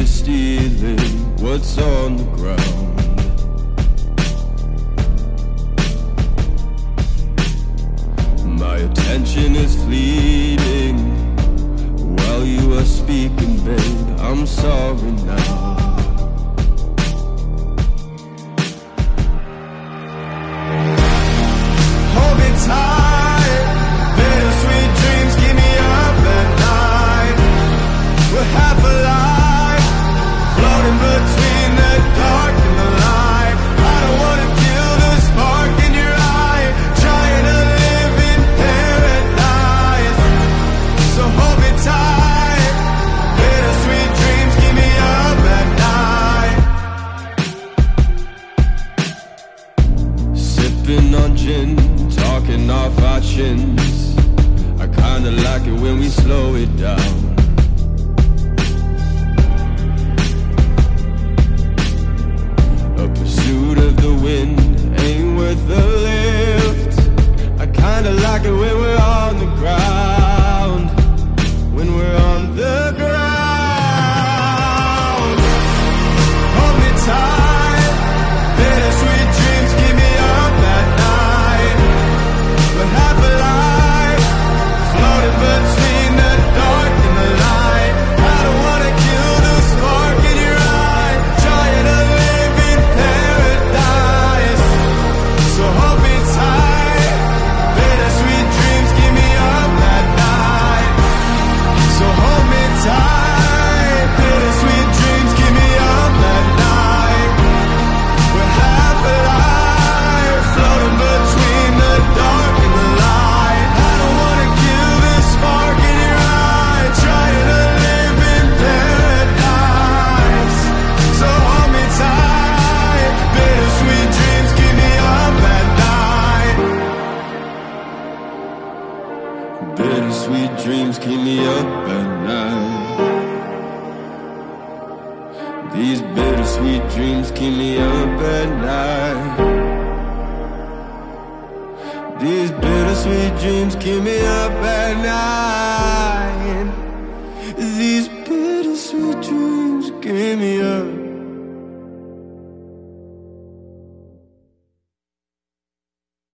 stealing what's on the ground. My attention is fleeting while you are speaking, babe. I'm sorry now. Hold me tight, bittersweet dreams keep me up at night. We're half alive, floating between the dark and the light. I don't wanna kill the spark in your eye, trying to live in paradise. So hold me tight, bittersweet dreams keep me up at night. Sipping on gin, talking off our chins. I kinda like it when we slow it down. A pursuit of the wind ain't worth the lift. I kinda like it when we're on the ground. When we're on the ground. Hold me tight, bittersweet dreams keep me up at night. We're half alive, floating between the dark and the light. I don't wanna kill the spark in your eye, trying to live in paradise. So hold me tight, bittersweet dreams keep me up at night. So hold me tight, bittersweet dreams keep me up at night. We're half alive, floating between the dark and the light. I don't wanna kill this spark in your eye, trying to live in paradise. So hold me tight, bittersweet dreams keep me up at night. Bittersweet dreams keep me up at night. These bittersweet dreams keep me up at night. These bittersweet dreams keep me up at night. These bittersweet dreams keep me up